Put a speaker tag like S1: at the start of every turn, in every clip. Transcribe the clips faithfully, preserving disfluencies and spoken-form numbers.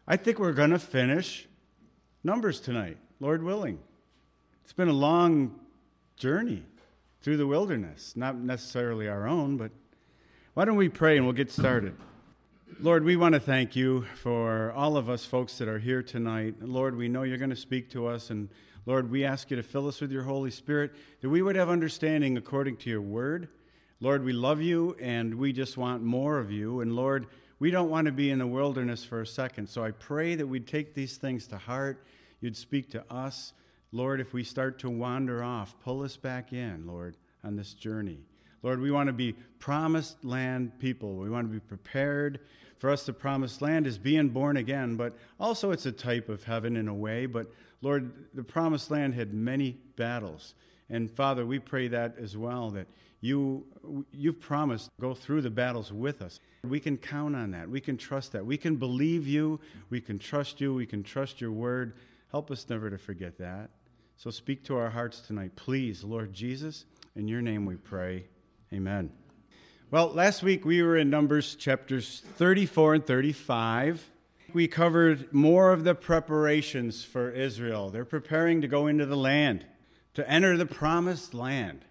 S1: I think we're going to finish Numbers tonight, Lord willing. It's been a long journey through the wilderness, not necessarily our own, but why don't we pray and we'll get started. Lord, we want to thank you for all of us folks that are here tonight. Lord, we know you're going to speak to us, and Lord, we ask you to fill us with your Holy Spirit, that we would have understanding according to your word. Lord, we love you, and we just want more of you. And Lord, we don't want to be in the wilderness for a second. So I pray that we'd take these things to heart. You'd speak to us. Lord, if we start to wander off, pull us back in, Lord, on this journey. Lord, we want to be promised land people. We want to be prepared. For us, the promised land is being born again, but also it's a type of heaven in a way. But Lord, the promised land had many battles. And Father, we pray that as well, that you, you've promised to go through the battles with us. We can count on that. We can trust that. We can believe you. We can trust you. We can trust your word. Help us never to forget that. So speak to our hearts tonight, please, Lord Jesus. In your name we pray. Amen. Well, last week we were in Numbers chapters thirty-four and thirty-five. We covered more of the preparations for Israel. They're preparing to go into the land, to enter the promised land.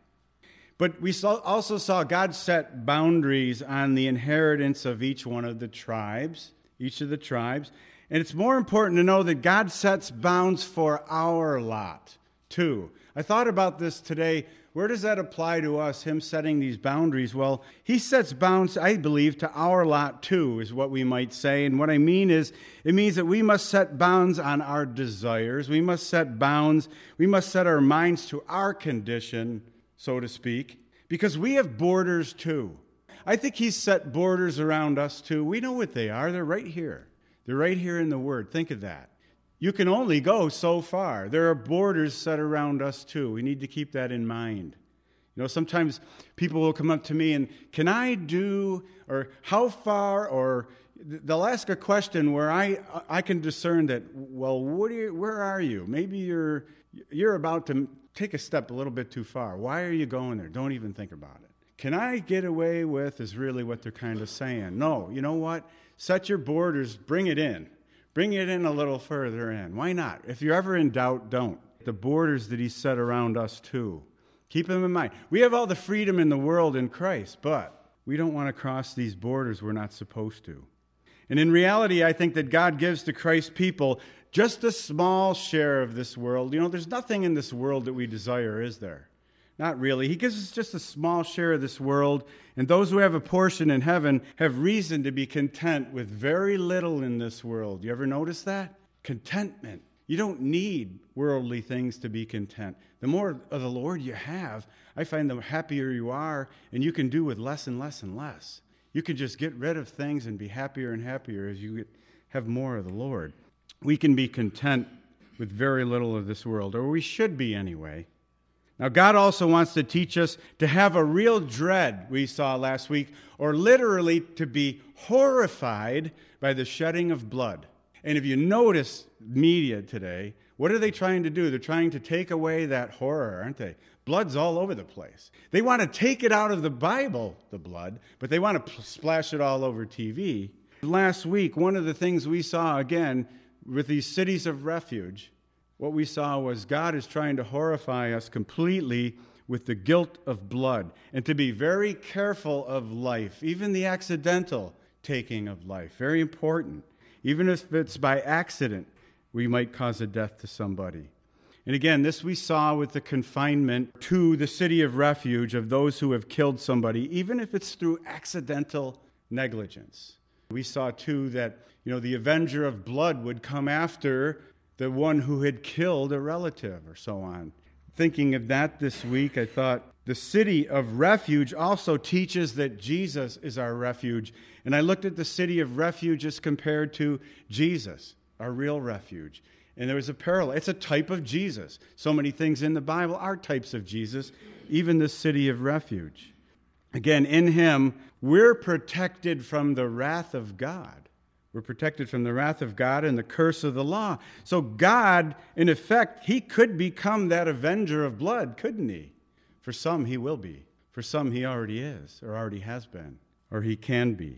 S1: But we saw, also saw God set boundaries on the inheritance of each one of the tribes, each of the tribes. And it's more important to know that God sets bounds for our lot, too. I thought about this today. Where does that apply to us, him setting these boundaries? Well, he sets bounds, I believe, to our lot, too, is what we might say. And what I mean is, it means that we must set bounds on our desires. We must set bounds. We must set our minds to our condition, so to speak, because we have borders, too. I think he's set borders around us, too. We know what they are. They're right here. They're right here in the Word. Think of that. You can only go so far. There are borders set around us, too. We need to keep that in mind. You know, sometimes people will come up to me and, can I do, or how far, or they'll ask a question where I I can discern that, well, what are you, where are you? Maybe you're you're about to take a step a little bit too far. Why are you going there? Don't even think about it. Can I get away with is really what they're kind of saying. No, you know what? Set your borders, bring it in. Bring it in a little further in. Why not? If you're ever in doubt, don't. The borders that he set around us, too. Keep them in mind. We have all the freedom in the world in Christ, but we don't want to cross these borders we're not supposed to. And in reality, I think that God gives to Christ's people just a small share of this world. You know, there's nothing in this world that we desire, is there? Not really. He gives us just a small share of this world, and those who have a portion in heaven have reason to be content with very little in this world. You ever notice that? Contentment. You don't need worldly things to be content. The more of the Lord you have, I find the happier you are, and you can do with less and less and less. You can just get rid of things and be happier and happier as you get, have more of the Lord. We can be content with very little of this world, or we should be anyway. Now, God also wants to teach us to have a real dread, we saw last week, or literally to be horrified by the shedding of blood. And if you notice media today, what are they trying to do? They're trying to take away that horror, aren't they? Blood's all over the place. They want to take it out of the Bible, the blood, but they want to splash it all over T V. Last week, one of the things we saw, again, with these cities of refuge, what we saw was God is trying to horrify us completely with the guilt of blood, and to be very careful of life, even the accidental taking of life. Very important. Even if it's by accident, we might cause a death to somebody. And again, this we saw with the confinement to the city of refuge of those who have killed somebody, even if it's through accidental negligence. We saw, too, that, you know, the avenger of blood would come after the one who had killed a relative or so on. Thinking of that this week, I thought the city of refuge also teaches that Jesus is our refuge. And I looked at the city of refuge as compared to Jesus, our real refuge. And there was a parallel. It's a type of Jesus. So many things in the Bible are types of Jesus, even the city of refuge. Again, in him, we're protected from the wrath of God. We're protected from the wrath of God and the curse of the law. So God, in effect, he could become that avenger of blood, couldn't he? For some, he will be. For some, he already is, or already has been, or he can be.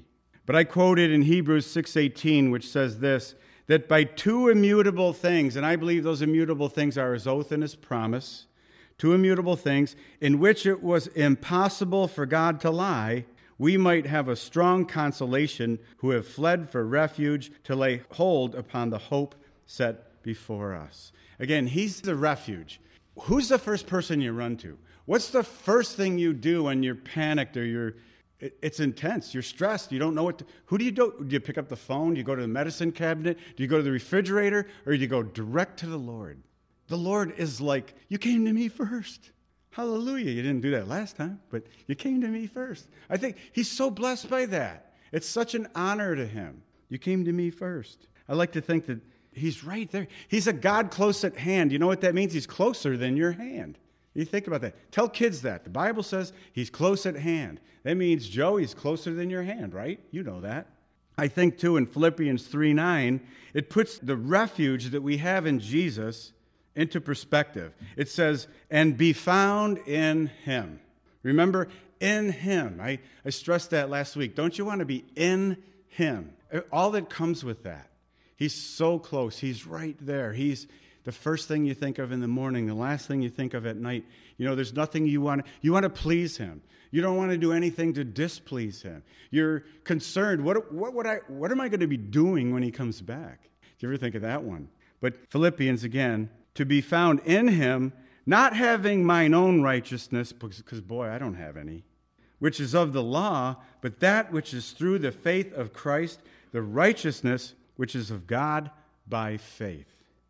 S1: But I quoted in Hebrews six eighteen, which says this, that by two immutable things, and I believe those immutable things are his oath and his promise, two immutable things, in which it was impossible for God to lie, we might have a strong consolation who have fled for refuge to lay hold upon the hope set before us. Again, he's the refuge. Who's the first person you run to? What's the first thing you do when you're panicked or you're, it, it's intense, you're stressed, you don't know what to, who do you do? Do you pick up the phone? Do you go to the medicine cabinet? Do you go to the refrigerator? Or do you go direct to the Lord? The Lord is like, you came to me first. Hallelujah. You didn't do that last time, but you came to me first. I think he's so blessed by that. It's such an honor to him. You came to me first. I like to think that he's right there. He's a God close at hand. You know what that means? He's closer than your hand. You think about that. Tell kids that. The Bible says he's close at hand. That means, Joe, he's closer than your hand, right? You know that. I think, too, in Philippians three nine, it puts the refuge that we have in Jesus into perspective. It says, and be found in him. Remember, in him. I, I stressed that last week. Don't you want to be in him? All that comes with that. He's so close. He's right there. He's the first thing you think of in the morning, the last thing you think of at night. You know, there's nothing you want to, you want to please him. You don't want to do anything to displease him. You're concerned, what, what, would I, what am I going to be doing when he comes back? Do you ever think of that one? But Philippians, again, to be found in him, not having mine own righteousness, because, boy, I don't have any, which is of the law, but that which is through the faith of Christ, the righteousness which is of God by faith.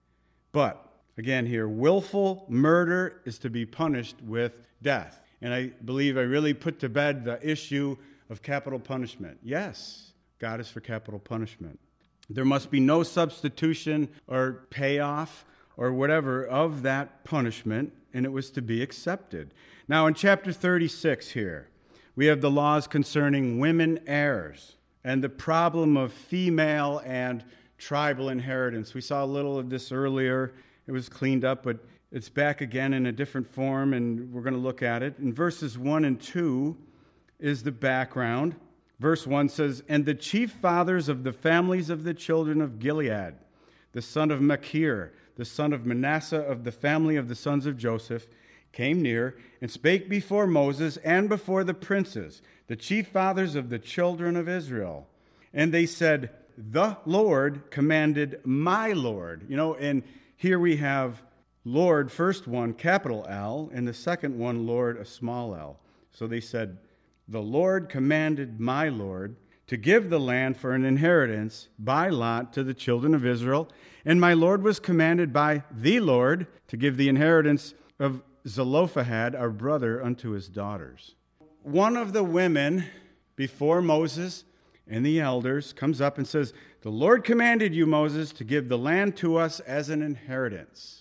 S1: But, again here, willful murder is to be punished with death. And I believe I really put to bed the issue of capital punishment. Yes, God is for capital punishment. There must be no substitution or payoff or whatever of that punishment, and it was to be accepted. Now, in chapter thirty-six here, we have the laws concerning women heirs and the problem of female and tribal inheritance. We saw a little of this earlier. It was cleaned up, but it's back again in a different form, and we're going to look at it. In verses one and two is the background. Verse one says, and the chief fathers of the families of the children of Gilead, the son of Machir, the son of Manasseh of the family of the sons of Joseph, came near and spake before Moses and before the princes, the chief fathers of the children of Israel. And they said, the Lord commanded my Lord. You know, and here we have Lord, first one, capital L, and the second one, Lord, a small l. So they said, the Lord commanded my Lord to give the land for an inheritance by lot to the children of Israel. And my Lord was commanded by the Lord to give the inheritance of Zelophehad, our brother, unto his daughters. One of the women before Moses and the elders comes up and says, the Lord commanded you, Moses, to give the land to us as an inheritance.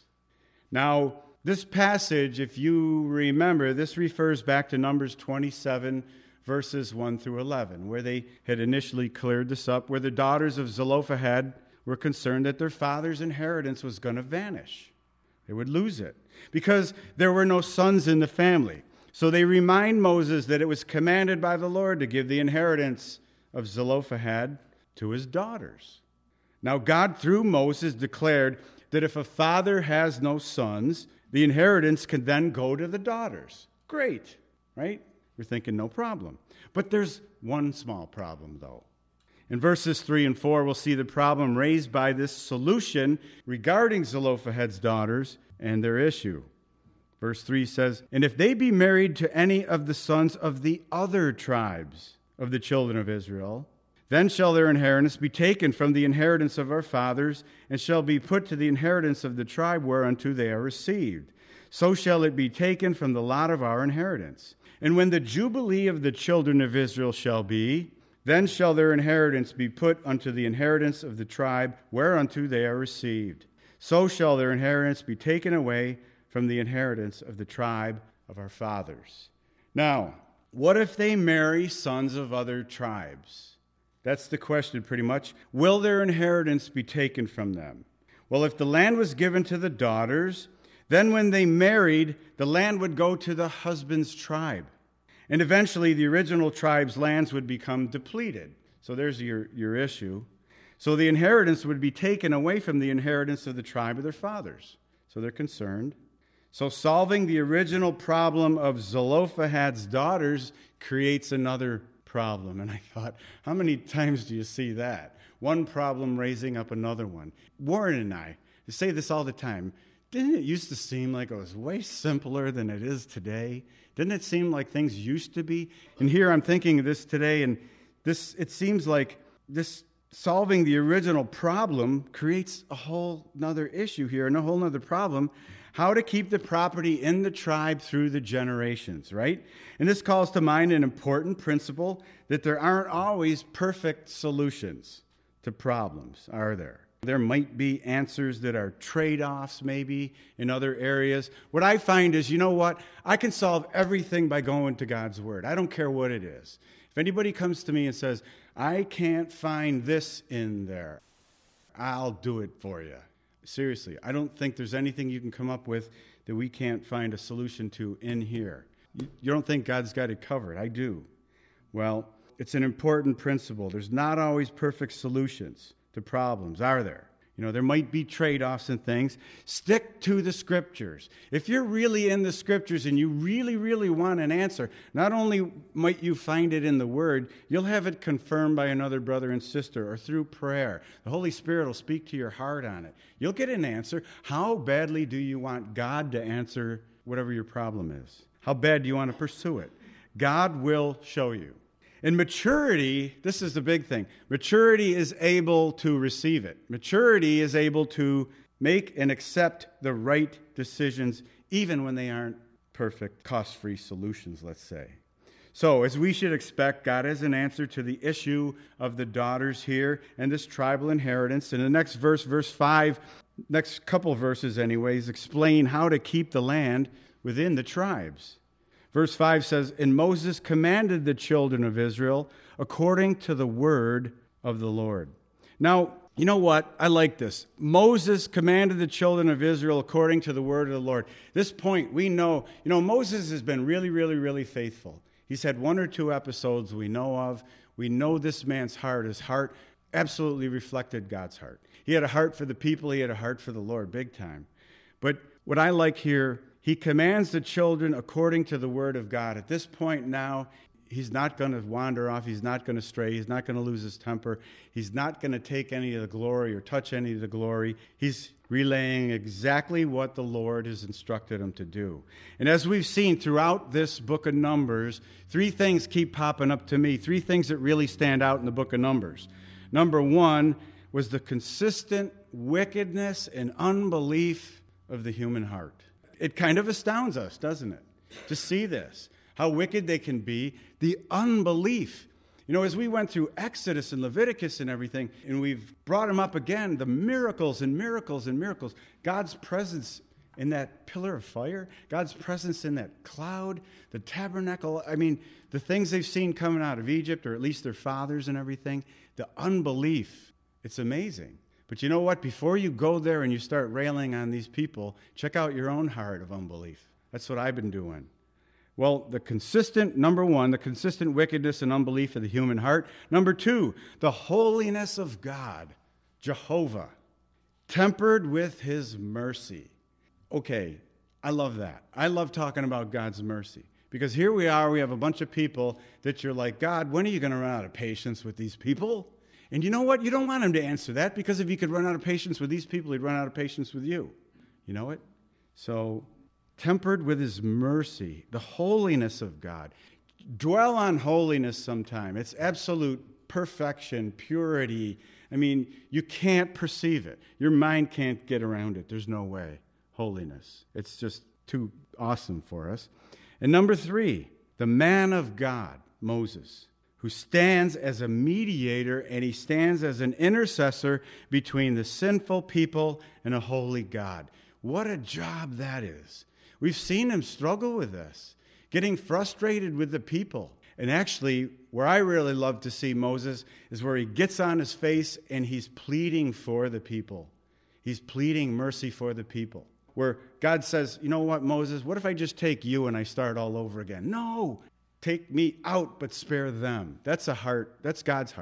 S1: Now, this passage, if you remember, this refers back to Numbers twenty-seven, verses one through eleven, where they had initially cleared this up, where the daughters of Zelophehad were concerned that their father's inheritance was going to vanish. They would lose it because there were no sons in the family. So they remind Moses that it was commanded by the Lord to give the inheritance of Zelophehad to his daughters. Now, God, through Moses, declared that if a father has no sons, the inheritance can then go to the daughters. Great, right? You're thinking no problem. But there's one small problem, though. In verses three and four, we'll see the problem raised by this solution regarding Zelophehad's daughters and their issue. Verse three says, and if they be married to any of the sons of the other tribes of the children of Israel, then shall their inheritance be taken from the inheritance of our fathers, and shall be put to the inheritance of the tribe whereunto they are received. So shall it be taken from the lot of our inheritance. And when the jubilee of the children of Israel shall be, then shall their inheritance be put unto the inheritance of the tribe whereunto they are received. So shall their inheritance be taken away from the inheritance of the tribe of our fathers. Now, what if they marry sons of other tribes? That's the question pretty much. Will their inheritance be taken from them? Well, if the land was given to the daughters, then when they married, the land would go to the husband's tribe. And eventually the original tribe's lands would become depleted. So there's your, your issue. So the inheritance would be taken away from the inheritance of the tribe of their fathers. So they're concerned. So solving the original problem of Zelophehad's daughters creates another problem. And I thought, how many times do you see that? One problem raising up another one. Warren and I say this all the time. Didn't it used to seem like it was way simpler than it is today? Didn't it seem like things used to be? And here I'm thinking of this today, and this it seems like this solving the original problem creates a whole nother issue here and a whole nother problem. How to keep the property in the tribe through the generations, right? And this calls to mind an important principle that there aren't always perfect solutions to problems, are there? There might be answers that are trade-offs maybe in other areas. What I find is, you know what? I can solve everything by going to God's Word. I don't care what it is. If anybody comes to me and says, I can't find this in there, I'll do it for you. Seriously, I don't think there's anything you can come up with that we can't find a solution to in here. You, you don't think God's got it covered. I do. Well, it's an important principle. There's not always perfect solutions to problems, are there? You know, there might be trade-offs and things. Stick to the Scriptures. If you're really in the Scriptures and you really, really want an answer, not only might you find it in the Word, you'll have it confirmed by another brother and sister or through prayer. The Holy Spirit will speak to your heart on it. You'll get an answer. How badly do you want God to answer whatever your problem is? How bad do you want to pursue it? God will show you. In maturity, this is the big thing. Maturity is able to receive it. Maturity is able to make and accept the right decisions, even when they aren't perfect, cost-free solutions, let's say. So, as we should expect, God has an answer to the issue of the daughters here and this tribal inheritance. In the next verse, verse five, next couple verses anyways, explain how to keep the land within the tribes. Verse five says, And Moses commanded the children of Israel according to the word of the Lord. Now, you know what? I like this. Moses commanded the children of Israel according to the word of the Lord. This point, we know, you know, Moses has been really, really, really faithful. He's had one or two episodes we know of. We know this man's heart. His heart absolutely reflected God's heart. He had a heart for the people. He had a heart for the Lord, big time. But what I like here, he commands the children according to the word of God. At this point now, he's not going to wander off. He's not going to stray. He's not going to lose his temper. He's not going to take any of the glory or touch any of the glory. He's relaying exactly what the Lord has instructed him to do. And as we've seen throughout this book of Numbers, three things keep popping up to me, three things that really stand out in the book of Numbers. Number one was the consistent wickedness and unbelief of the human heart. It kind of astounds us, doesn't it, to see this, how wicked they can be, the unbelief. You know, as we went through Exodus and Leviticus and everything, and we've brought them up again, the miracles and miracles and miracles, God's presence in that pillar of fire, God's presence in that cloud, the tabernacle, I mean, the things they've seen coming out of Egypt, or at least their fathers and everything, the unbelief, it's amazing. But you know what? Before you go there and you start railing on these people, check out your own heart of unbelief. That's what I've been doing. Well, the consistent, number one, the consistent wickedness and unbelief of the human heart. Number two, the holiness of God, Jehovah, tempered with his mercy. Okay, I love that. I love talking about God's mercy. Because here we are, we have a bunch of people that you're like, God, when are you going to run out of patience with these people? And you know what? You don't want him to answer that, because if he could run out of patience with these people, he'd run out of patience with you. You know it? So, tempered with his mercy, the holiness of God. Dwell on holiness sometime. It's absolute perfection, purity. I mean, you can't perceive it. Your mind can't get around it. There's no way. Holiness. It's just too awesome for us. And number three, the man of God, Moses, who stands as a mediator, and he stands as an intercessor between the sinful people and a holy God. What a job that is. We've seen him struggle with this, getting frustrated with the people. And actually, where I really love to see Moses is where he gets on his face and he's pleading for the people. He's pleading mercy for the people. Where God says, you know what, Moses, what if I just take you and I start all over again? No, take me out, but spare them. That's a heart. That's God's heart.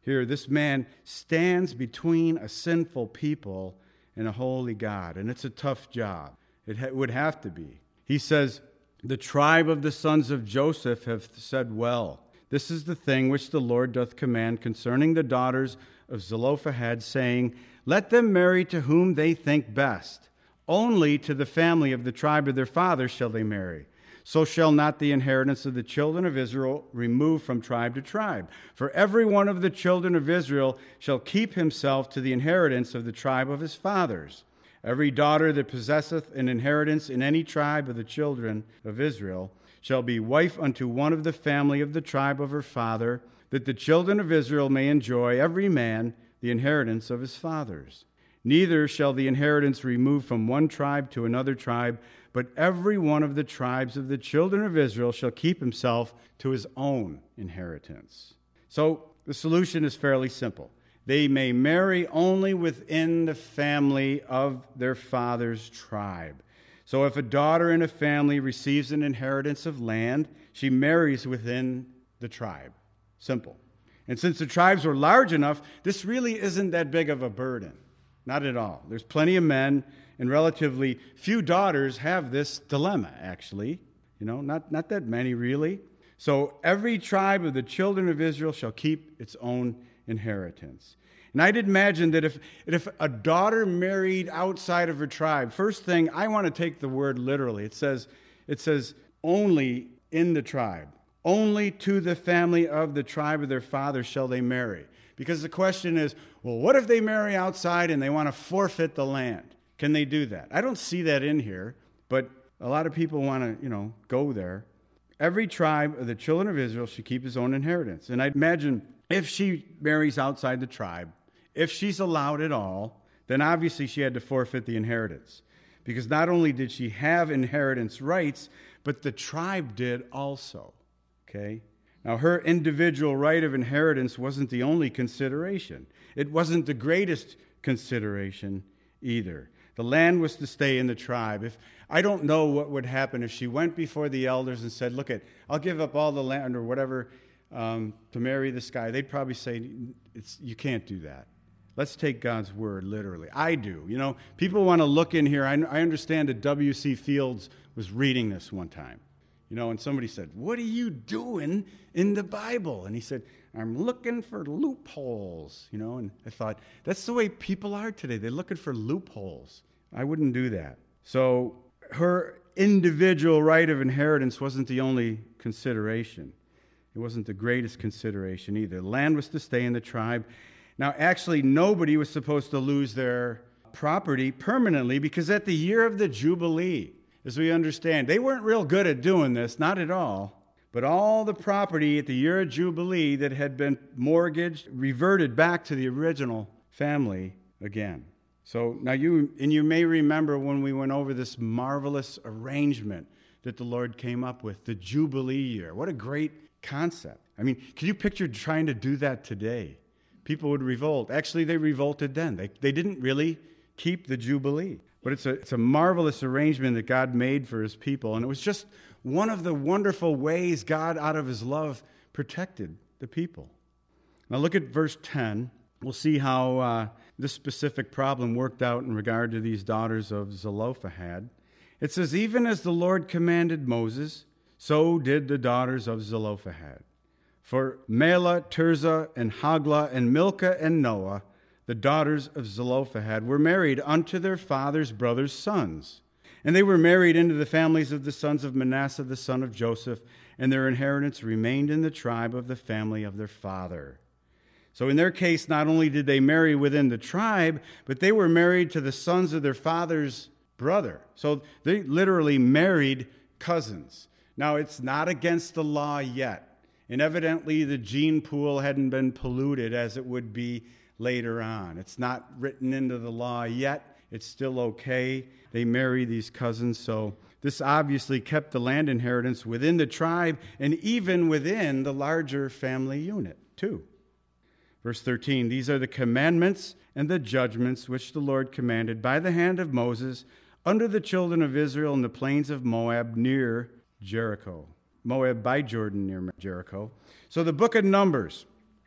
S1: Here, this man stands between a sinful people and a holy God, and it's a tough job. It ha- would have to be. He says, the tribe of the sons of Joseph have said well. This is the thing which the Lord doth command concerning the daughters of Zelophehad, saying, let them marry to whom they think best. Only to the family of the tribe of their father shall they marry. So shall not the inheritance of the children of Israel remove from tribe to tribe. For every one of the children of Israel shall keep himself to the inheritance of the tribe of his fathers. Every daughter that possesseth an inheritance in any tribe of the children of Israel shall be wife unto one of the family of the tribe of her father, that the children of Israel may enjoy every man the inheritance of his fathers. Neither shall the inheritance remove from one tribe to another tribe, but every one of the tribes of the children of Israel shall keep himself to his own inheritance. So the solution is fairly simple. They may marry only within the family of their father's tribe. So if a daughter in a family receives an inheritance of land, she marries within the tribe. Simple. And since the tribes were large enough, this really isn't that big of a burden. Not at all. There's plenty of men, and relatively few daughters have this dilemma, actually. You know, not, not that many, really. So every tribe of the children of Israel shall keep its own inheritance. And I'd imagine that if, if a daughter married outside of her tribe, first thing, I want to take the word literally. It says, it says only in the tribe. Only to the family of the tribe of their father shall they marry. Because the question is, well, what if they marry outside and they want to forfeit the land? Can they do that? I don't see that in here, but a lot of people want to, you know, go there. Every tribe of the children of Israel should keep his own inheritance. And I imagine if she marries outside the tribe, if she's allowed at all, then obviously she had to forfeit the inheritance. Because not only did she have inheritance rights, but the tribe did also. Okay? Now, her individual right of inheritance wasn't the only consideration. It wasn't the greatest consideration either. The land was to stay in the tribe. If I don't know what would happen if she went before the elders and said, look, it, I'll give up all the land or whatever um, to marry this guy. They'd probably say, it's, you can't do that. Let's take God's word literally. I do. You know, people want to look in here. I, I understand that W C Fields was reading this one time. You know, and somebody said, what are you doing in the Bible? And he said, I'm looking for loopholes. You know, and I thought, that's the way people are today. They're looking for loopholes. I wouldn't do that. So her individual right of inheritance wasn't the only consideration. It wasn't the greatest consideration either. The land was to stay in the tribe. Now, actually, nobody was supposed to lose their property permanently because at the year of the Jubilee, as we understand, they weren't real good at doing this, not at all. But all the property at the year of Jubilee that had been mortgaged reverted back to the original family again. So now you, and you may remember when we went over this marvelous arrangement that the Lord came up with, the Jubilee year. What a great concept. I mean, can you picture trying to do that today? People would revolt. Actually, they revolted then. They, they didn't really keep the Jubilee. But it's a, it's a marvelous arrangement that God made for his people. And it was just one of the wonderful ways God, out of his love, protected the people. Now look at verse ten. We'll see how uh, this specific problem worked out in regard to these daughters of Zelophehad. It says, even as the Lord commanded Moses, so did the daughters of Zelophehad. For Mahlah, Tirzah, and Hoglah, and Milcah, and Noah, the daughters of Zelophehad, were married unto their father's brothers' sons. And they were married into the families of the sons of Manasseh, the son of Joseph, and their inheritance remained in the tribe of the family of their father. So in their case, not only did they marry within the tribe, but they were married to the sons of their father's brother. So they literally married cousins. Now, it's not against the law yet. And evidently, the gene pool hadn't been polluted as it would be later on. It's not written into the law yet. It's still okay. They marry these cousins. So this obviously kept the land inheritance within the tribe and even within the larger family unit, too. Verse thirteen, these are the commandments and the judgments which the Lord commanded by the hand of Moses unto the children of Israel in the plains of Moab near Jericho. Moab by Jordan near Jericho. So the book of Numbers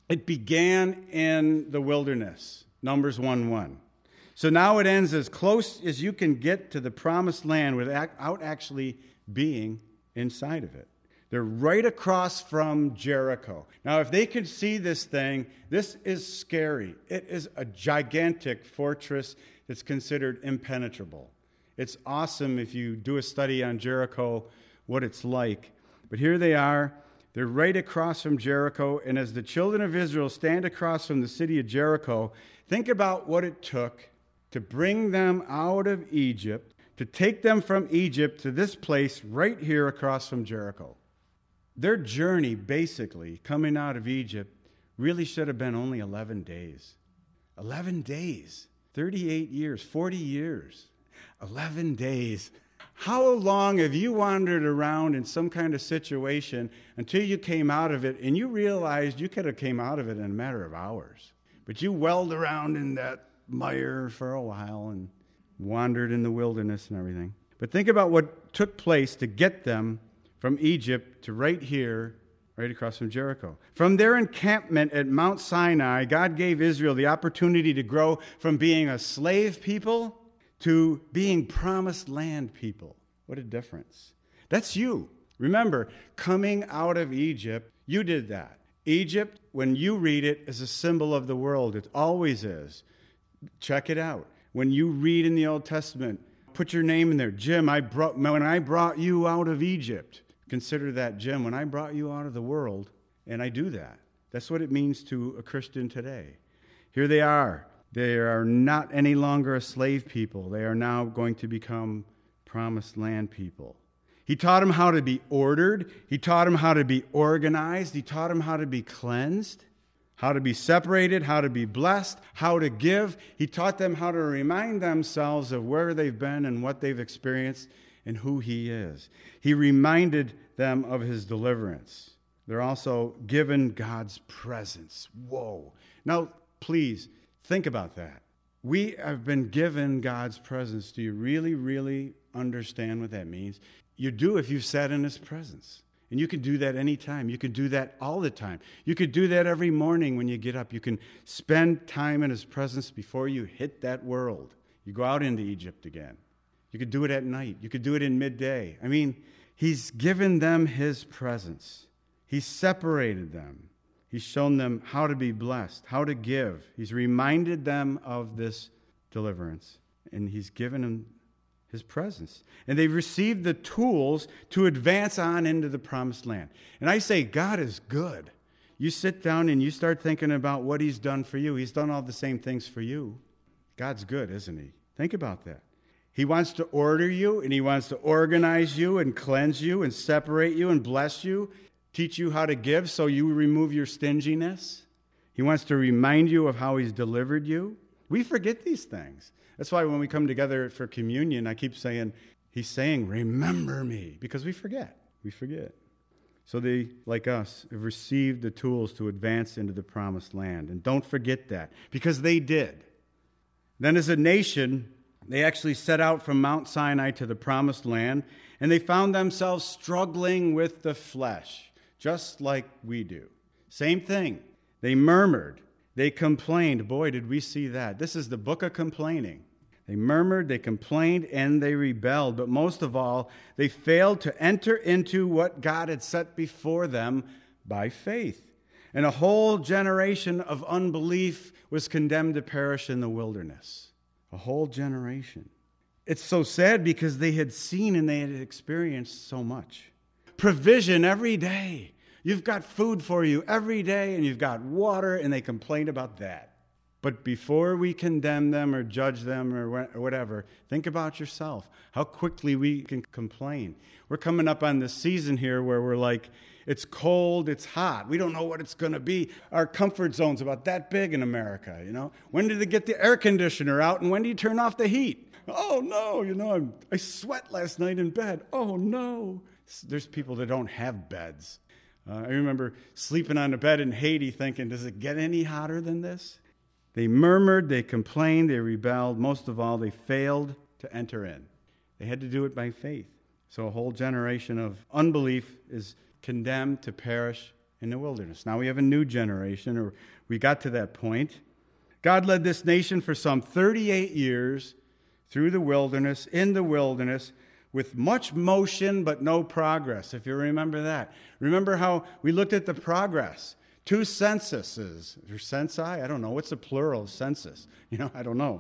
S1: It began in the wilderness, Numbers one one. So now it ends as close as you can get to the promised land without actually being inside of it. They're right across from Jericho. Now, if they could see this thing, this is scary. It is a gigantic fortress that's considered impenetrable. It's awesome if you do a study on Jericho, what it's like. But here they are. They're right across from Jericho. And as the children of Israel stand across from the city of Jericho, think about what it took to bring them out of Egypt, to take them from Egypt to this place right here across from Jericho. Their journey, basically, coming out of Egypt, really should have been only eleven days. eleven days. thirty-eight years, forty years. eleven days. How long have you wandered around in some kind of situation until you came out of it and you realized you could have came out of it in a matter of hours? But you welled around in that mire for a while and wandered in the wilderness and everything. But think about what took place to get them from Egypt to right here, right across from Jericho. From their encampment at Mount Sinai, God gave Israel the opportunity to grow from being a slave people to being promised land people. What a difference. That's you. Remember, coming out of Egypt, you did that. Egypt, when you read it, is a symbol of the world. It always is. Check it out. When you read in the Old Testament, put your name in there. Jim, I brought, when I brought you out of Egypt, consider that, Jim, when I brought you out of the world, and I do that. That's what it means to a Christian today. Here they are. They are not any longer a slave people. They are now going to become promised land people. He taught them how to be ordered. He taught them how to be organized. He taught them how to be cleansed, how to be separated, how to be blessed, how to give. He taught them how to remind themselves of where they've been and what they've experienced and who he is. He reminded them of his deliverance. They're also given God's presence. Whoa. Now, please, think about that. We have been given God's presence. Do you really, really understand what that means? You do if you've sat in his presence. And you can do that anytime. You can do that all the time. You could do that every morning when you get up. You can spend time in his presence before you hit that world. You go out into Egypt again. You could do it at night. You could do it in midday. I mean, he's given them his presence. He's separated them. He's shown them how to be blessed, how to give. He's reminded them of this deliverance. And he's given them his presence. And they've received the tools to advance on into the promised land. And I say, God is good. You sit down and you start thinking about what he's done for you. He's done all the same things for you. God's good, isn't he? Think about that. He wants to order you, and he wants to organize you and cleanse you and separate you and bless you, teach you how to give so you remove your stinginess. He wants to remind you of how he's delivered you. We forget these things. That's why when we come together for communion, I keep saying, he's saying, remember me, because we forget. We forget. So they, like us, have received the tools to advance into the promised land. And don't forget that, because they did. Then as a nation, they actually set out from Mount Sinai to the promised land, and they found themselves struggling with the flesh, just like we do. Same thing. They murmured. They complained. Boy, did we see that. This is the book of complaining. They murmured, they complained, and they rebelled. But most of all, they failed to enter into what God had set before them by faith. And a whole generation of unbelief was condemned to perish in the wilderness. A whole generation. It's so sad because they had seen and they had experienced so much. Provision every day. You've got food for you every day, and you've got water, and they complain about that. But before we condemn them or judge them or whatever, think about yourself. How quickly we can complain. We're coming up on this season here where we're like, it's cold, it's hot. We don't know what it's going to be. Our comfort zone's about that big in America, you know. When did they get the air conditioner out, and when do you turn off the heat? Oh, no, you know, I'm, I sweat last night in bed. Oh, no. There's people that don't have beds. Uh, I remember sleeping on a bed in Haiti thinking, does it get any hotter than this? They murmured, they complained, they rebelled. Most of all, they failed to enter in. They had to do it by faith. So a whole generation of unbelief is condemned to perish in the wilderness. Now we have a new generation, or we got to that point. God led this nation for some thirty-eight years through the wilderness, in the wilderness, with much motion but no progress, if you remember that. Remember how we looked at the progress. Two censuses, or censi, I don't know. What's the plural of census? You know, I don't know.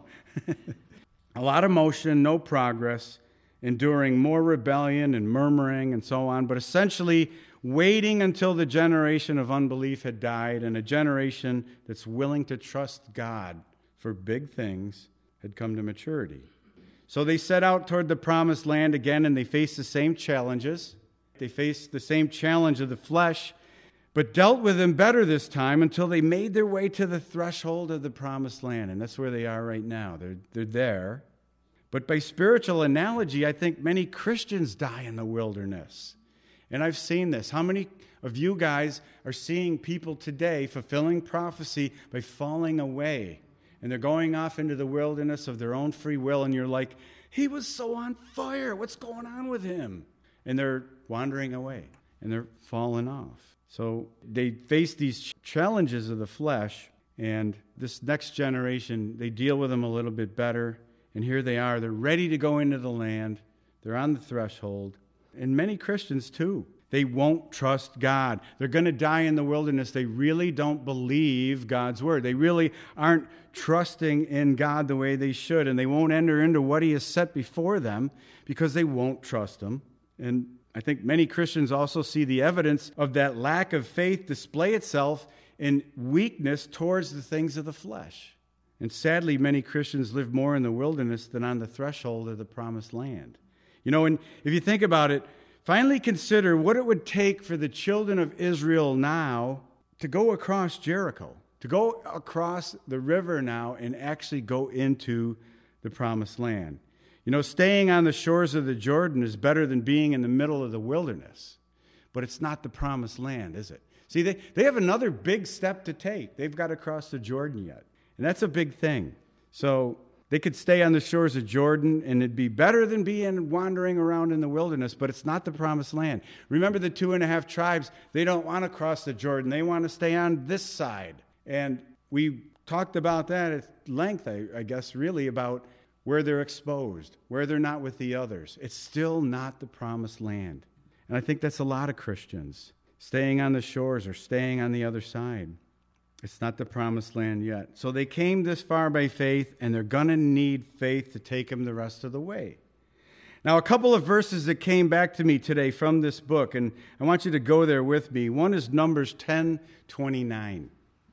S1: A lot of motion, no progress, enduring more rebellion and murmuring and so on, but essentially waiting until the generation of unbelief had died and a generation that's willing to trust God for big things had come to maturity. So they set out toward the promised land again, and they faced the same challenges. They faced the same challenge of the flesh, but dealt with them better this time until they made their way to the threshold of the promised land. And that's where they are right now. They're, they're there. But by spiritual analogy, I think many Christians die in the wilderness. And I've seen this. How many of you guys are seeing people today fulfilling prophecy by falling away? And they're going off into the wilderness of their own free will, and you're like, he was so on fire. What's going on with him? And they're wandering away, and they're falling off. So they face these challenges of the flesh, and this next generation, they deal with them a little bit better. And here they are. They're ready to go into the land. They're on the threshold. And many Christians, too. They won't trust God. They're going to die in the wilderness. They really don't believe God's word. They really aren't trusting in God the way they should, and they won't enter into what he has set before them because they won't trust him. And I think many Christians also see the evidence of that lack of faith display itself in weakness towards the things of the flesh. And sadly, many Christians live more in the wilderness than on the threshold of the promised land. You know, and if you think about it, finally consider what it would take for the children of Israel now to go across Jericho, to go across the river now and actually go into the promised land. You know, staying on the shores of the Jordan is better than being in the middle of the wilderness. But it's not the promised land, is it? See, they, they have another big step to take. They've got to cross the Jordan yet. And that's a big thing. So they could stay on the shores of Jordan, and it'd be better than being wandering around in the wilderness, but it's not the promised land. Remember the two and a half tribes, they don't want to cross the Jordan. They want to stay on this side. And we talked about that at length, I, I guess, really, about where they're exposed, where they're not with the others. It's still not the promised land. And I think that's a lot of Christians, staying on the shores or staying on the other side. It's not the promised land yet. So they came this far by faith, and they're going to need faith to take them the rest of the way. Now, a couple of verses that came back to me today from this book, and I want you to go there with me. One is Numbers ten twenty-nine.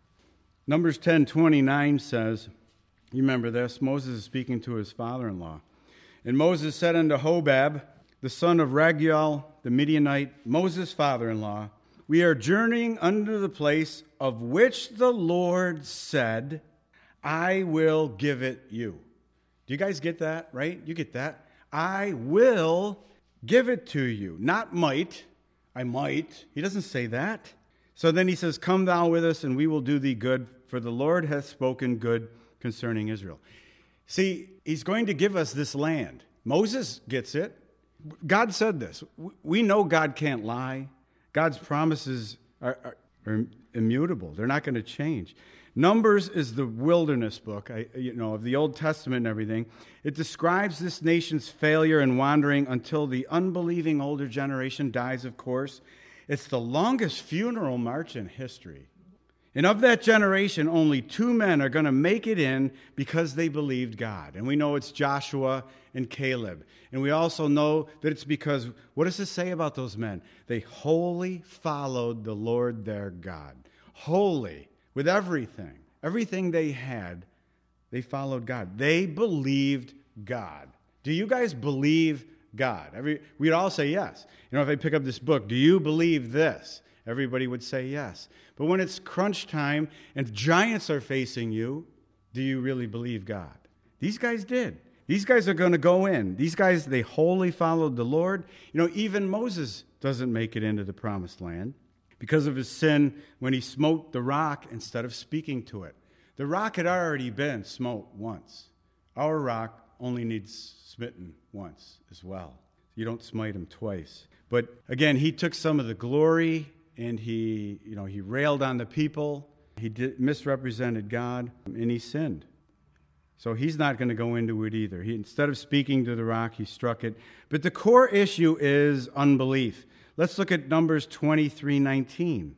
S1: Numbers ten twenty-nine says, you remember this, Moses is speaking to his father-in-law. And Moses said unto Hobab, the son of Raguel, the Midianite, Moses' father-in-law, we are journeying unto the place of which the Lord said, I will give it you. Do you guys get that, right? You get that? I will give it to you. Not might. I might. He doesn't say that. So then he says, come thou with us, and we will do thee good, for the Lord hath spoken good concerning Israel. See, he's going to give us this land. Moses gets it. God said this. We know God can't lie. God's promises are, are, are immutable. They're not going to change. Numbers is the wilderness book, I, you know, of the Old Testament and everything. It describes this nation's failure and wandering until the unbelieving older generation dies, of course. It's the longest funeral march in history. And of that generation, only two men are going to make it in because they believed God. And we know it's Joshua and Caleb. And we also know that it's because, what does it say about those men? They wholly followed the Lord their God. Wholly, with everything. Everything they had, they followed God. They believed God. Do you guys believe God? Every, we'd all say yes. You know, if I pick up this book, do you believe this? Everybody would say yes. But when it's crunch time and giants are facing you, do you really believe God? These guys did. These guys are going to go in. These guys, they wholly followed the Lord. You know, even Moses doesn't make it into the promised land because of his sin when he smote the rock instead of speaking to it. The rock had already been smote once. Our rock only needs smitten once as well. You don't smite him twice. But again, he took some of the glory and he, you know, he railed on the people. He did, misrepresented God, and he sinned. So he's not going to go into it either. He, instead of speaking to the rock, he struck it. But the core issue is unbelief. Let's look at Numbers twenty-three nineteen.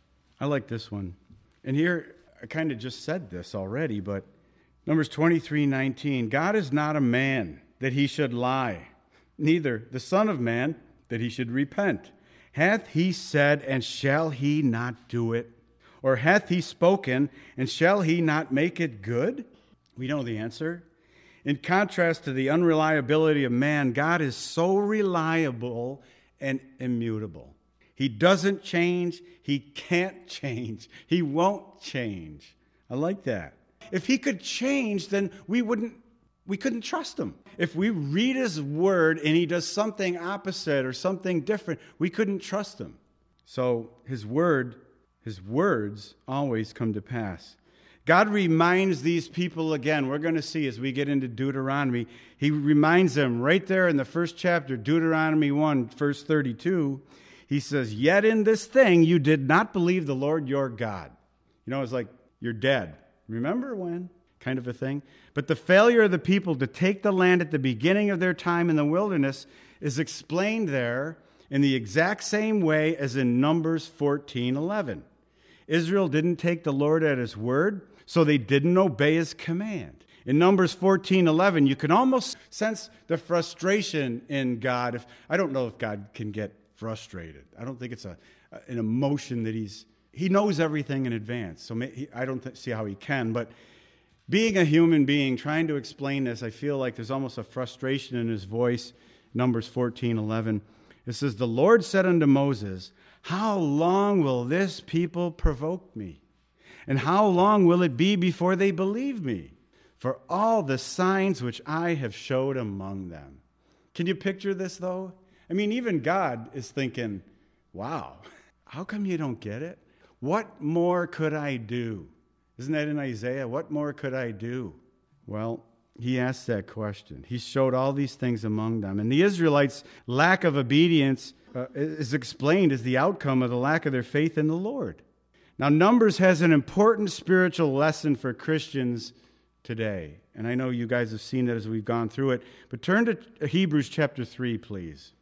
S1: I like this one. And here, I kind of just said this already, but Numbers twenty-three nineteen. God is not a man that he should lie, neither the Son of Man that he should repent. Hath he said, and shall he not do it? Or hath he spoken, and shall he not make it good? We know the answer. In contrast to the unreliability of man, God is so reliable and immutable. He doesn't change. He can't change. He won't change. I like that. If he could change, then we wouldn't, we couldn't trust him. If we read his word and he does something opposite or something different, we couldn't trust him. So his word, his words always come to pass. God reminds these people again. We're going to see as we get into Deuteronomy. He reminds them right there in the first chapter, Deuteronomy one, verse thirty-two. He says, yet in this thing you did not believe the Lord your God. You know, it's like you're dead. Remember when? Kind of a thing. But the failure of the people to take the land at the beginning of their time in the wilderness is explained there in the exact same way as in Numbers fourteen eleven. Israel didn't take the Lord at his word, so they didn't obey his command. In Numbers fourteen eleven, you can almost sense the frustration in God. If I don't know if God can get frustrated. I don't think it's a an emotion that he's he knows everything in advance. So he, I don't th- see how he can. But being a human being, trying to explain this, I feel like there's almost a frustration in his voice. Numbers fourteen eleven. It says, the Lord said unto Moses, how long will this people provoke me? And how long will it be before they believe me? For all the signs which I have showed among them. Can you picture this, though? I mean, even God is thinking, wow, how come you don't get it? What more could I do? Isn't that in Isaiah? What more could I do? Well, he asked that question. He showed all these things among them. And the Israelites' lack of obedience uh, is explained as the outcome of the lack of their faith in the Lord. Now, Numbers has an important spiritual lesson for Christians today. And I know you guys have seen it as we've gone through it. But turn to Hebrews chapter three, please.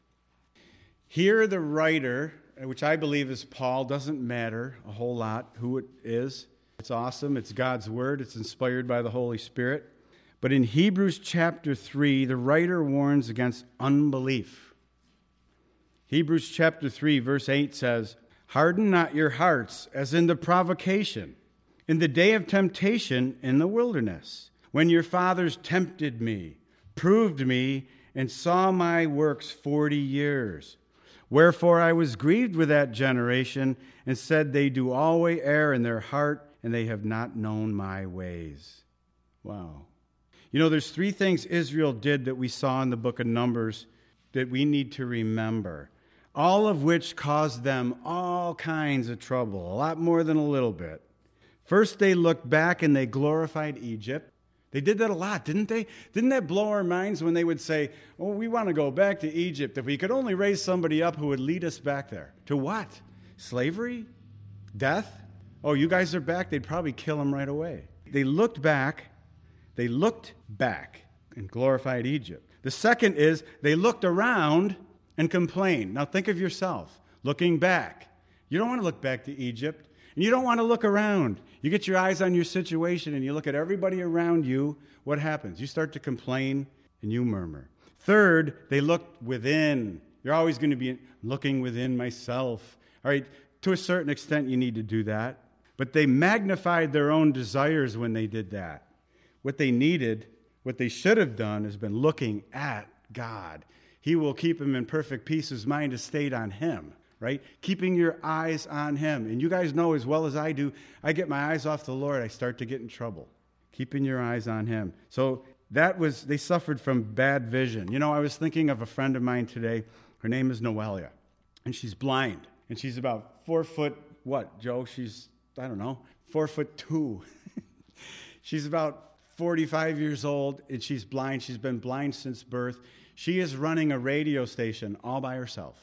S1: Here the writer, which I believe is Paul, doesn't matter a whole lot who it is. It's awesome. It's God's word. It's inspired by the Holy Spirit. But in Hebrews chapter three, the writer warns against unbelief. Hebrews chapter three, verse eight says, harden not your hearts as in the provocation, in the day of temptation in the wilderness, when your fathers tempted me, proved me, and saw my works forty years. Wherefore I was grieved with that generation, and said, they do always err in their heart, and they have not known my ways. Wow. You know, there's three things Israel did that we saw in the book of Numbers that we need to remember, all of which caused them all kinds of trouble, a lot more than a little bit. First, they looked back and they glorified Egypt. They did that a lot, didn't they? Didn't that blow our minds when they would say, oh, we want to go back to Egypt. If we could only raise somebody up who would lead us back there. To what? Slavery? Death? Oh, you guys are back? They'd probably kill them right away. They looked back. They looked back and glorified Egypt. The second is they looked around and complained. Now think of yourself looking back. You don't want to look back to Egypt, and you don't want to look around. You get your eyes on your situation and you look at everybody around you. What happens? You start to complain and you murmur. Third, they looked within. You're always going to be looking within myself. All right, to a certain extent you need to do that. But they magnified their own desires when they did that. What they needed, what they should have done, has been looking at God. He will keep him in perfect peace whose mind is stayed on him, right? Keeping your eyes on him. And you guys know as well as I do, I get my eyes off the Lord, I start to get in trouble. Keeping your eyes on him. So that was, they suffered from bad vision. You know, I was thinking of a friend of mine today. Her name is Noelia, and she's blind. And she's about four foot, what, Joe? She's, I don't know, four foot two. She's about forty-five years old, and she's blind. She's been blind since birth. She is running a radio station all by herself.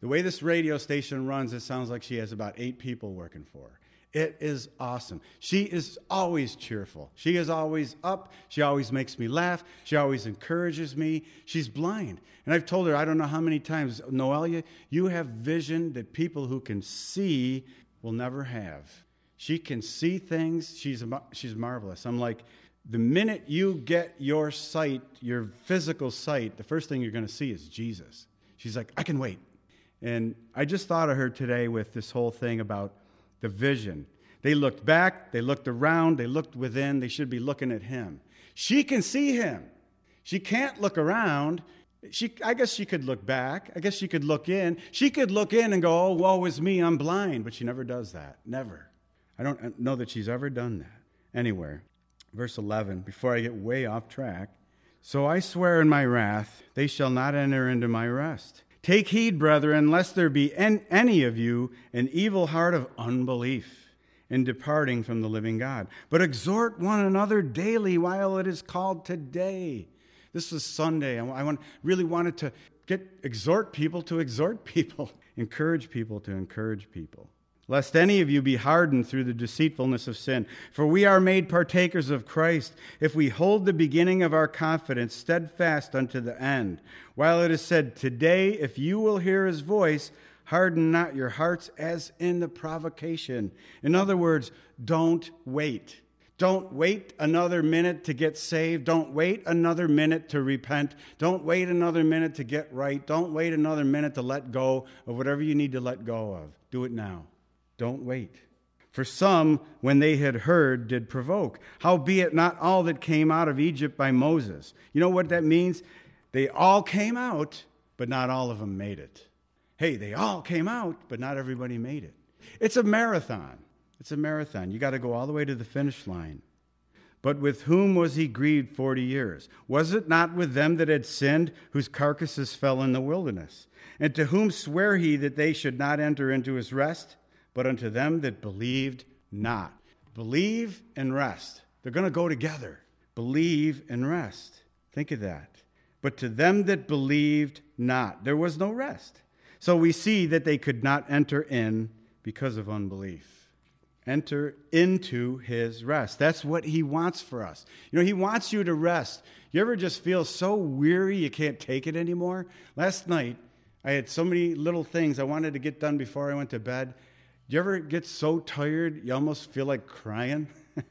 S1: The way this radio station runs, it sounds like she has about eight people working for her. It is awesome. She is always cheerful. She is always up. She always makes me laugh. She always encourages me. She's blind. And I've told her, I don't know how many times, Noelia, you have vision that people who can see will never have. She can see things. She's, she's marvelous. I'm like, the minute you get your sight, your physical sight, the first thing you're going to see is Jesus. She's like, I can wait. And I just thought of her today with this whole thing about the vision. They looked back, they looked around, they looked within, they should be looking at him. She can see him. She can't look around. She, I guess she could look back. I guess she could look in. She could look in and go, oh, woe is me, I'm blind. But she never does that. Never. I don't know that she's ever done that. Anywhere. Verse eleven, before I get way off track. So I swear in my wrath, they shall not enter into my rest. Take heed, brethren, lest there be any of you an evil heart of unbelief in departing from the living God. But exhort one another daily while it is called today. This is Sunday. I want, really wanted to get exhort people to exhort people, encourage people to encourage people. Lest any of you be hardened through the deceitfulness of sin. For we are made partakers of Christ, if we hold the beginning of our confidence steadfast unto the end. While it is said, today, if you will hear his voice, harden not your hearts as in the provocation. In other words, don't wait. Don't wait another minute to get saved. Don't wait another minute to repent. Don't wait another minute to get right. Don't wait another minute to let go of whatever you need to let go of. Do it now. Don't wait. For some, when they had heard, did provoke. Howbeit not all that came out of Egypt by Moses. You know what that means? They all came out, but not all of them made it. Hey, they all came out, but not everybody made it. It's a marathon. It's a marathon. You got to go all the way to the finish line. But with whom was he grieved forty years? Was it not with them that had sinned, whose carcasses fell in the wilderness? And to whom sware he that they should not enter into his rest? But unto them that believed not. Believe and rest. They're going to go together. Believe and rest. Think of that. But to them that believed not, there was no rest. So we see that they could not enter in because of unbelief. Enter into his rest. That's what he wants for us. You know, he wants you to rest. You ever just feel so weary you can't take it anymore? Last night, I had so many little things I wanted to get done before I went to bed. Do you ever get so tired you almost feel like crying?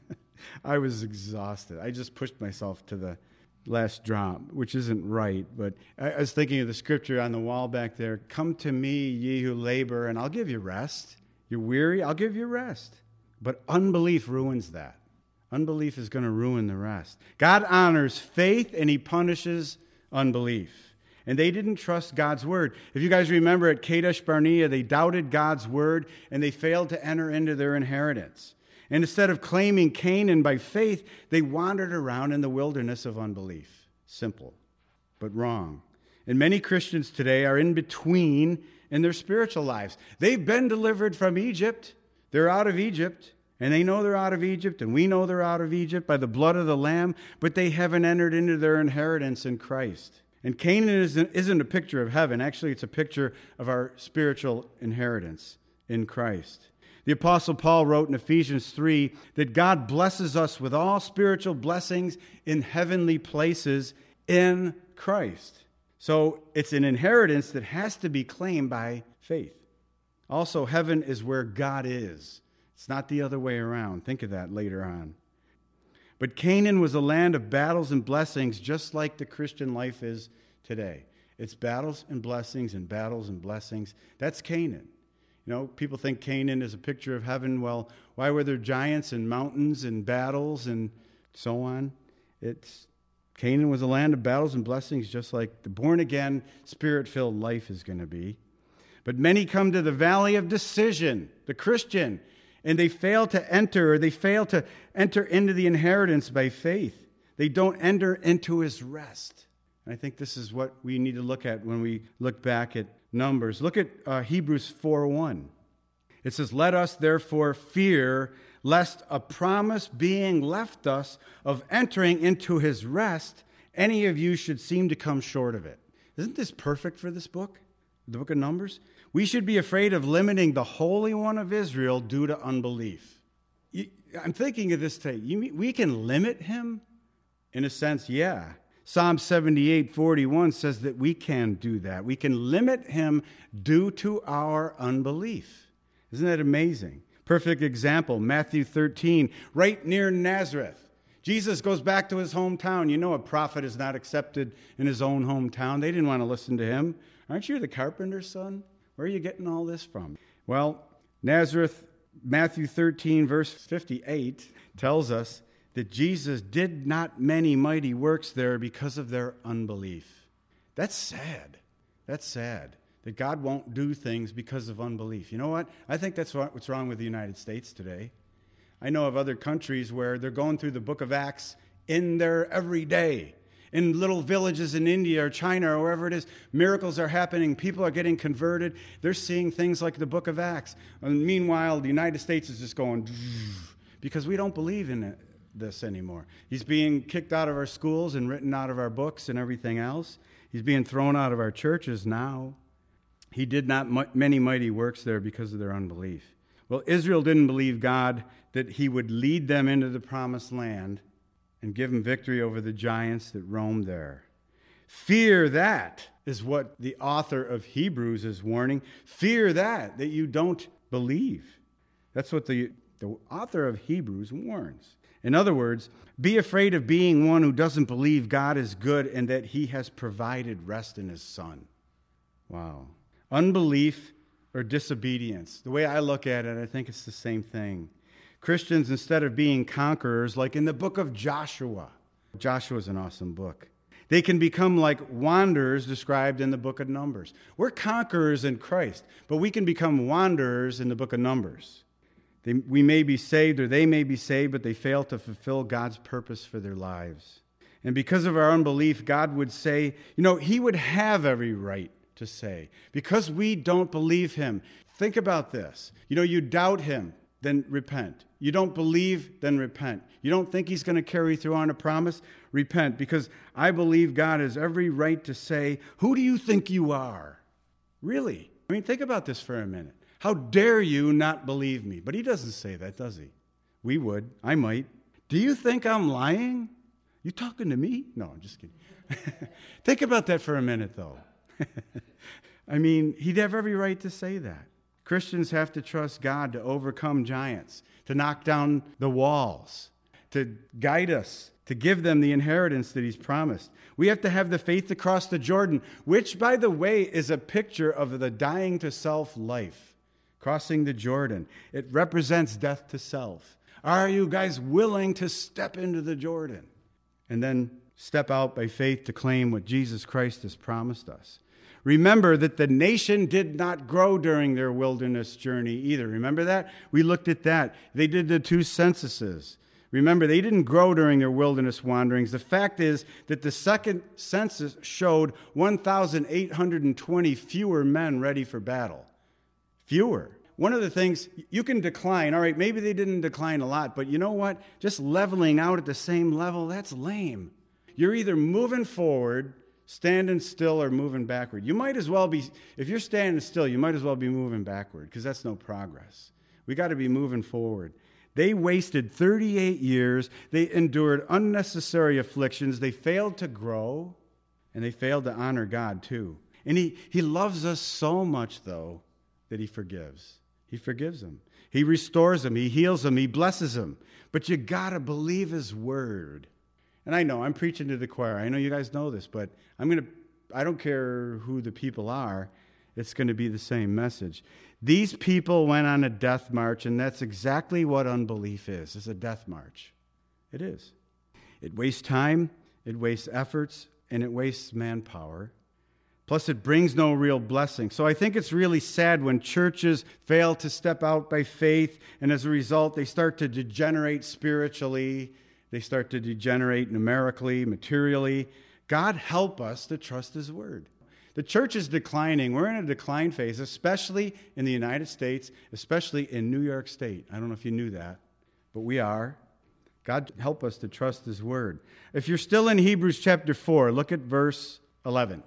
S1: I was exhausted. I just pushed myself to the last drop, which isn't right. But I was thinking of the scripture on the wall back there. Come to me, ye who labor, and I'll give you rest. You're weary, I'll give you rest. But unbelief ruins that. Unbelief is going to ruin the rest. God honors faith, and he punishes unbelief. And they didn't trust God's word. If you guys remember at Kadesh Barnea, they doubted God's word, and they failed to enter into their inheritance. And instead of claiming Canaan by faith, they wandered around in the wilderness of unbelief. Simple, but wrong. And many Christians today are in between in their spiritual lives. They've been delivered from Egypt. They're out of Egypt, and they know they're out of Egypt, and we know they're out of Egypt by the blood of the Lamb, but they haven't entered into their inheritance in Christ. And Canaan isn't, isn't a picture of heaven. Actually, it's a picture of our spiritual inheritance in Christ. The Apostle Paul wrote in Ephesians three that God blesses us with all spiritual blessings in heavenly places in Christ. So it's an inheritance that has to be claimed by faith. Also, heaven is where God is. It's not the other way around. Think of that later on. But Canaan was a land of battles and blessings, just like the Christian life is today. It's battles and blessings and battles and blessings. That's Canaan. You know, people think Canaan is a picture of heaven. Well, why were there giants and mountains and battles and so on? It's Canaan was a land of battles and blessings, just like the born-again, spirit-filled life is going to be. But many come to the valley of decision, the Christian, and they fail to enter, or they fail to enter into the inheritance by faith. They don't enter into his rest. And I think this is what we need to look at when we look back at Numbers. Look at uh, Hebrews four one. It says, let us therefore fear, lest a promise being left us of entering into his rest, any of you should seem to come short of it. Isn't this perfect for this book, the book of Numbers? We should be afraid of limiting the Holy One of Israel due to unbelief. You, I'm thinking of this today. You mean we can limit him? In a sense, yeah. Psalm seventy-eight forty-one says that we can do that. We can limit him due to our unbelief. Isn't that amazing? Perfect example, Matthew thirteen, right near Nazareth. Jesus goes back to his hometown. You know a prophet is not accepted in his own hometown. They didn't want to listen to him. Aren't you the carpenter's son? Where are you getting all this from? Well, Nazareth, Matthew thirteen, verse fifty-eight, tells us that Jesus did not many mighty works there because of their unbelief. That's sad. That's sad that God won't do things because of unbelief. You know what? I think that's what's wrong with the United States today. I know of other countries where they're going through the book of Acts in their everyday. In little villages in India or China or wherever it is, miracles are happening. People are getting converted. They're seeing things like the book of Acts. And meanwhile, the United States is just going because we don't believe in it, this anymore. He's being kicked out of our schools and written out of our books and everything else. He's being thrown out of our churches now. He did not many mighty works there because of their unbelief. Well, Israel didn't believe God that he would lead them into the promised land and give them victory over the giants that roamed there. Fear that is what the author of Hebrews is warning. Fear that, that you don't believe. That's what the, the author of Hebrews warns. In other words, be afraid of being one who doesn't believe God is good and that he has provided rest in his Son. Wow. Unbelief or disobedience. The way I look at it, I think it's the same thing. Christians, instead of being conquerors, like in the book of Joshua, Joshua is an awesome book. They can become like wanderers described in the book of Numbers. We're conquerors in Christ, but we can become wanderers in the book of Numbers. They, we may be saved or they may be saved, but they fail to fulfill God's purpose for their lives. And because of our unbelief, God would say, you know, he would have every right to say, because we don't believe him. Think about this. You know, you doubt him, then repent. You don't believe, then repent. You don't think he's going to carry through on a promise? Repent, because I believe God has every right to say, who do you think you are? Really? I mean, think about this for a minute. How dare you not believe me? But he doesn't say that, does he? We would. I might. Do you think I'm lying? You talking to me? No, I'm just kidding. Think about that for a minute, though. I mean, he'd have every right to say that. Christians have to trust God to overcome giants, to knock down the walls, to guide us, to give them the inheritance that he's promised. We have to have the faith to cross the Jordan, which, by the way, is a picture of the dying to self life. Crossing the Jordan. It represents death to self. Are you guys willing to step into the Jordan? And then step out by faith to claim what Jesus Christ has promised us. Remember that the nation did not grow during their wilderness journey either. Remember that? We looked at that. They did the two censuses. Remember, they didn't grow during their wilderness wanderings. The fact is that the second census showed one thousand eight hundred twenty fewer men ready for battle. Fewer. One of the things, you can decline. All right, maybe they didn't decline a lot, but you know what? Just leveling out at the same level, that's lame. You're either moving forward, standing still, or moving backward. You might as well be, if you're standing still, you might as well be moving backward, because that's no progress. We got to be moving forward. They wasted thirty-eight years. They endured unnecessary afflictions. They failed to grow, and they failed to honor God too. And he, he loves us so much, though, that he forgives. He forgives them. He restores them. He heals them. He blesses them. But you got to believe his word. And I know, I'm preaching to the choir. I know you guys know this, but I'm going to, I don't care who the people are. It's going to be the same message. These people went on a death march, and that's exactly what unbelief is. It's a death march. It is. It wastes time, it wastes efforts, and it wastes manpower. Plus, it brings no real blessing. So I think it's really sad when churches fail to step out by faith, and as a result, they start to degenerate spiritually. They start to degenerate numerically, materially. God help us to trust his word. The church is declining. We're in a decline phase, especially in the United States, especially in New York State. I don't know if you knew that, but we are. God help us to trust his word. If you're still in Hebrews chapter four, look at verse eleven.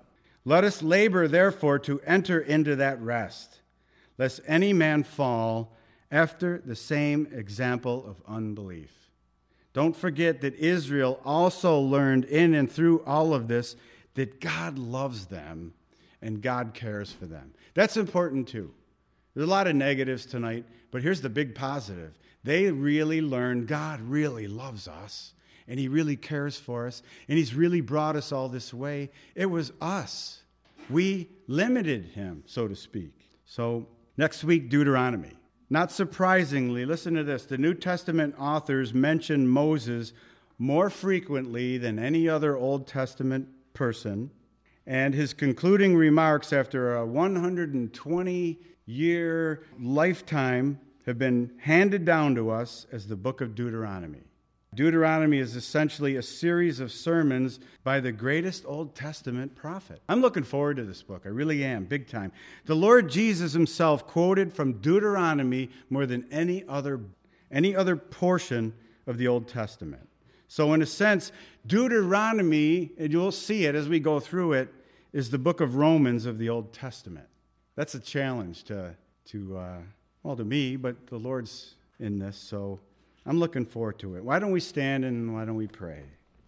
S1: Let us labor, therefore, to enter into that rest, lest any man fall after the same example of unbelief. Don't forget that Israel also learned in and through all of this that God loves them and God cares for them. That's important too. There's a lot of negatives tonight, but here's the big positive. They really learned God really loves us, and he really cares for us, and he's really brought us all this way. It was us. We limited him, so to speak. So next week, Deuteronomy. Not surprisingly, listen to this. The New Testament authors mention Moses more frequently than any other Old Testament person, and his concluding remarks after a one hundred twenty-year lifetime have been handed down to us as the book of Deuteronomy. Deuteronomy is essentially a series of sermons by the greatest Old Testament prophet. I'm looking forward to this book. I really am, big time. The Lord Jesus himself quoted from Deuteronomy more than any other, any other portion of the Old Testament. So in a sense, Deuteronomy, and you'll see it as we go through it, is the book of Romans of the Old Testament. That's a challenge to, to uh, well, to me, but the Lord's in this, so I'm looking forward to it. Why don't we stand and why don't we pray?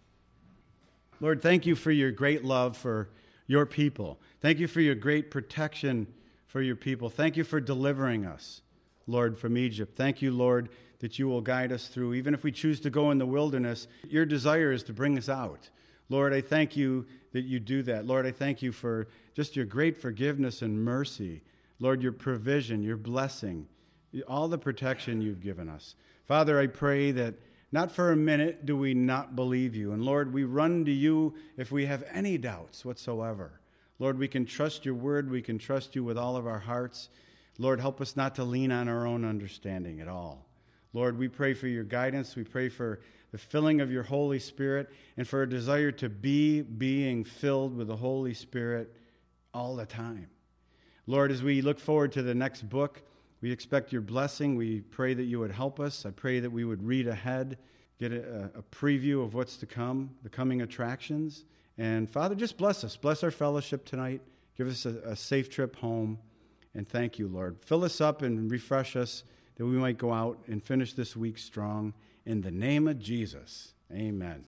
S1: Lord, thank you for your great love for your people. Thank you for your great protection for your people. Thank you for delivering us, Lord, from Egypt. Thank you, Lord, that you will guide us through. Even if we choose to go in the wilderness, your desire is to bring us out. Lord, I thank you that you do that. Lord, I thank you for just your great forgiveness and mercy. Lord, your provision, your blessing, all the protection you've given us. Father, I pray that not for a minute do we not believe you. And Lord, we run to you if we have any doubts whatsoever. Lord, we can trust your word. We can trust you with all of our hearts. Lord, help us not to lean on our own understanding at all. Lord, we pray for your guidance. We pray for the filling of your Holy Spirit and for a desire to be being filled with the Holy Spirit all the time. Lord, as we look forward to the next book, we expect your blessing. We pray that you would help us. I pray that we would read ahead, get a, a preview of what's to come, the coming attractions. And Father, just bless us. Bless our fellowship tonight. Give us a, a safe trip home. And thank you, Lord. Fill us up and refresh us that we might go out and finish this week strong. In the name of Jesus, amen.